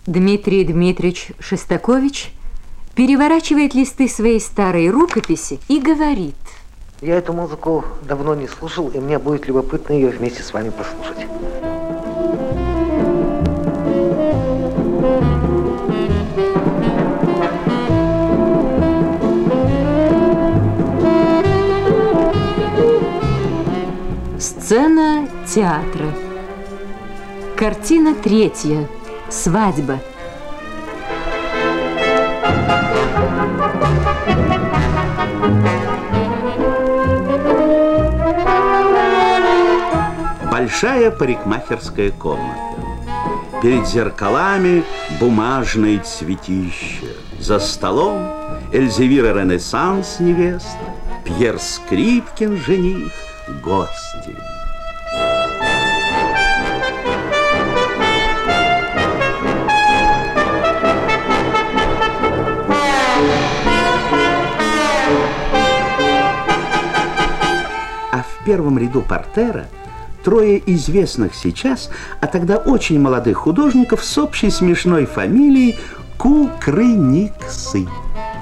Дмитрий Дмитриевич Шостакович переворачивает листы своей старой рукописи и говорит: я эту музыку давно не слушал, и мне будет любопытно ее вместе с вами послушать. Сцена театра. Картина 3. Свадьба. Большая парикмахерская комната. Перед зеркалами бумажное цветище. За столом Эльзевира Ренессанс, невеста, Пьер Скрипкин, жених, гости. А в первом ряду портера трое известных сейчас, а тогда очень молодых художников с общей смешной фамилией Кукрыниксы.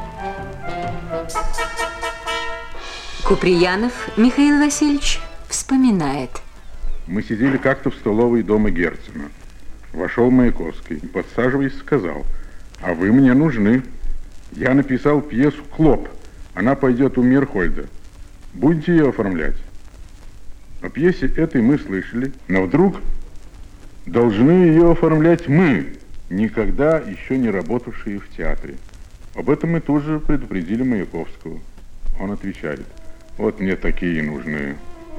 Куприянов Михаил Васильевич вспоминает. Мы сидели как-то в столовой дома Герцена. Вошел Маяковский, подсаживаясь, сказал: а вы мне нужны. Я написал пьесу «Клоп». Она пойдет у Мейерхольда. Будете ее оформлять? О пьесе этой мы слышали, но вдруг должны ее оформлять мы, никогда еще не работавшие в театре. Об этом мы тоже предупредили Маяковского. Он отвечает: вот мне такие нужны.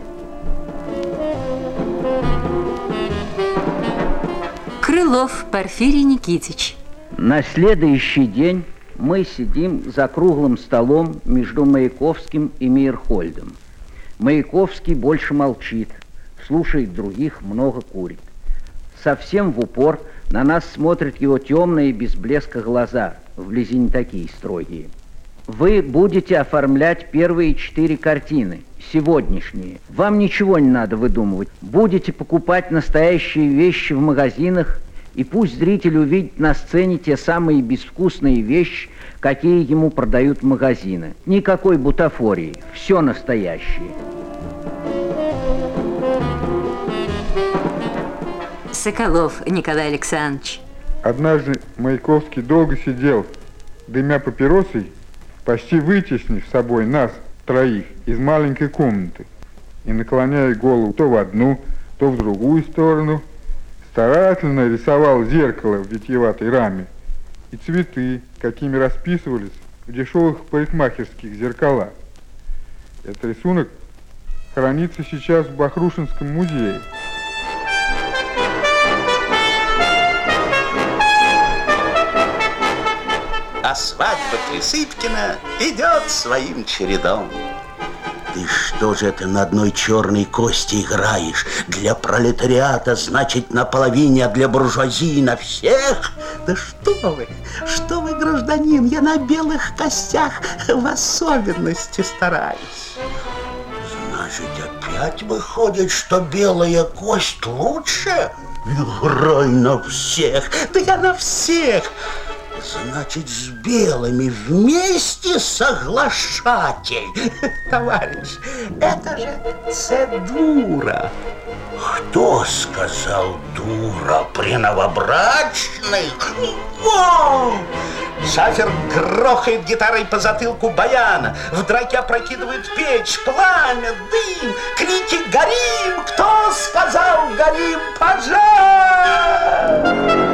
Крылов Порфирий Никитич. На следующий день мы сидим за круглым столом между Маяковским и Мейерхольдом. Маяковский больше молчит, слушает других, много курит. Совсем в упор на нас смотрят его темные без блеска глаза, вблизи не такие строгие. Вы будете оформлять первые 4 картины, сегодняшние. Вам ничего не надо выдумывать. Будете покупать настоящие вещи в магазинах, и пусть зритель увидит на сцене те самые безвкусные вещи, какие ему продают магазины. Никакой бутафории, все настоящее. Соколов Николай Александрович. Однажды Маяковский долго сидел, дымя папиросой, почти вытеснив с собой нас троих из маленькой комнаты и наклоняя голову то в одну, то в другую сторону, старательно рисовал зеркало в витиеватой раме и цветы, какими расписывались в дешевых парикмахерских зеркалах. Этот рисунок хранится сейчас в Бахрушинском музее. А свадьба Присыпкина идет своим чередом. Ты что же это на одной черной кости играешь? Для пролетариата, значит, на половине, а для буржуазии на всех? Да что вы, гражданин, я на белых костях в особенности стараюсь. Значит, опять выходит, что белая кость лучше? Играй на всех, да я на всех. Значит, с белыми вместе соглашатель. Товарищ, это же цедура. Кто сказал дура при новобрачных? Вау! Шафер грохает гитарой по затылку баяна. В драке опрокидывает печь, пламя, дым. Крики «Горим!» Кто сказал «Горим?» Пожар!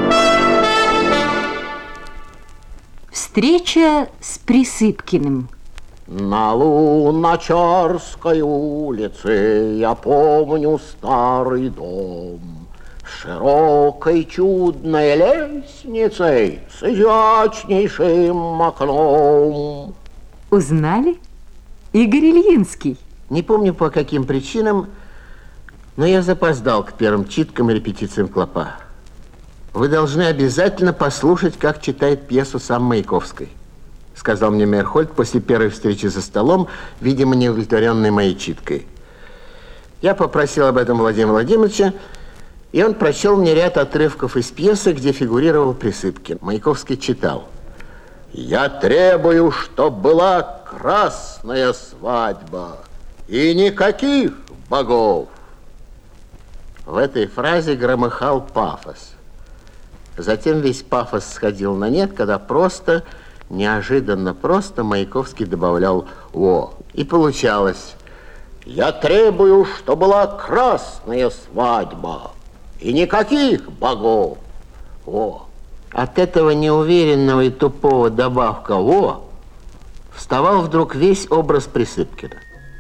Встреча с Присыпкиным. На Луначарской улице я помню старый дом с широкой чудной лестницей с изящнейшим окном. Узнали? Игорь Ильинский. Не помню по каким причинам, но я запоздал к первым читкам и репетициям «Клопа». Вы должны обязательно послушать, как читает пьесу сам Маяковский, сказал мне Мейерхольд после первой встречи за столом, видимо, неудовлетворенный моей читкой. Я попросил об этом Владимира Владимировича, И он прочел мне ряд отрывков из пьесы, где фигурировал Присыпкин. Маяковский читал: «Я требую, чтоб была красная свадьба и никаких богов». В этой фразе громыхал пафос. Затем весь пафос сходил на нет, когда просто, неожиданно просто Маяковский добавлял «о». И получалось: «Я требую, чтоб была красная свадьба и никаких богов. О». От этого неуверенного и тупого добавка «о» вставал вдруг весь образ Присыпкина.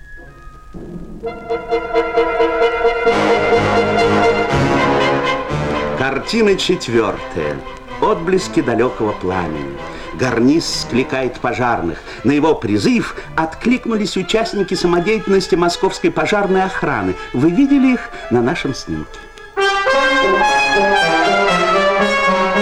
Картина 4. Отблески далекого пламени. Гарниз скликает пожарных. На его призыв откликнулись участники самодеятельности Московской пожарной охраны. Вы видели их на нашем снимке.